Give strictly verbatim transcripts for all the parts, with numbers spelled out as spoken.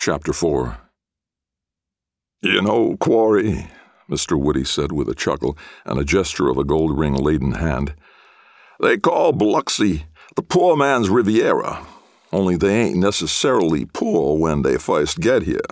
Chapter four. "You know, Quarry," Mister Woody said with a chuckle and a gesture of a gold ring-laden hand, "they call Biloxi the poor man's Riviera, only they ain't necessarily poor when they first get here."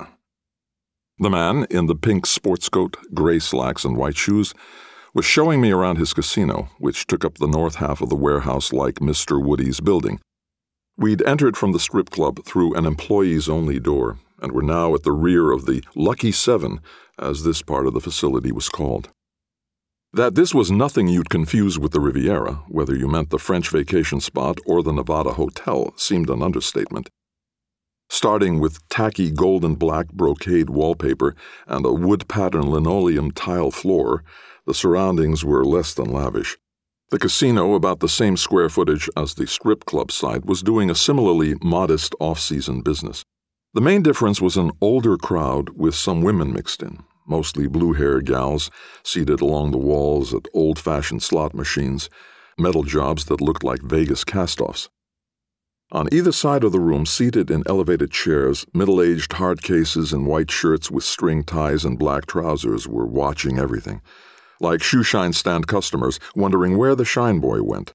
The man, in the pink sports coat, gray slacks, and white shoes, was showing me around his casino, which took up the north half of the warehouse-like Mister Woody's building. We'd entered from the strip club through an employees-only door, and were now at the rear of the Lucky Seven, as this part of the facility was called. That this was nothing you'd confuse with the Riviera, whether you meant the French vacation spot or the Nevada Hotel, seemed an understatement. Starting with tacky gold and black brocade wallpaper and a wood-pattern linoleum tile floor, the surroundings were less than lavish. The casino, about the same square footage as the strip club site, was doing a similarly modest off-season business. The main difference was an older crowd with some women mixed in, mostly blue-haired gals seated along the walls at old-fashioned slot machines, metal jobs that looked like Vegas cast-offs. On either side of the room, seated in elevated chairs, middle-aged hard cases in white shirts with string ties and black trousers were watching everything, like shoeshine stand customers wondering where the shine boy went.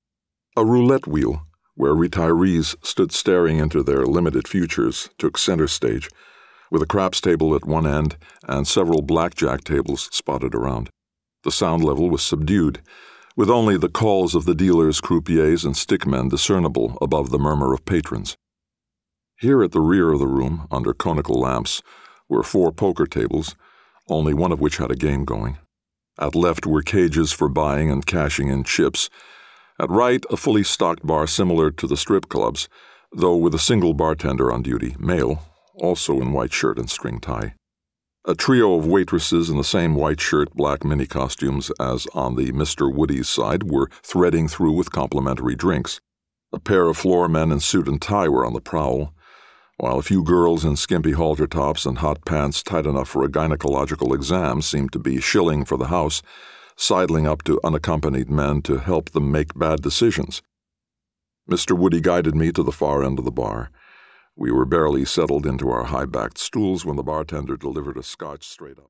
A roulette wheel, where retirees stood staring into their limited futures, took center stage, with a craps table at one end and several blackjack tables spotted around. The sound level was subdued, with only the calls of the dealers, croupiers, and stickmen discernible above the murmur of patrons. Here at the rear of the room, under conical lamps, were four poker tables, only one of which had a game going. At left were cages for buying and cashing in chips. At right, a fully stocked bar similar to the strip clubs, though with a single bartender on duty, male, also in white shirt and string tie. A trio of waitresses in the same white shirt, black mini costumes as on the Mister Woody's side were threading through with complimentary drinks. A pair of floor men in suit and tie were on the prowl, while a few girls in skimpy halter tops and hot pants tight enough for a gynecological exam seemed to be shilling for the house, sidling up to unaccompanied men to help them make bad decisions. Mister Woody guided me to the far end of the bar. We were barely settled into our high-backed stools when the bartender delivered a scotch straight up.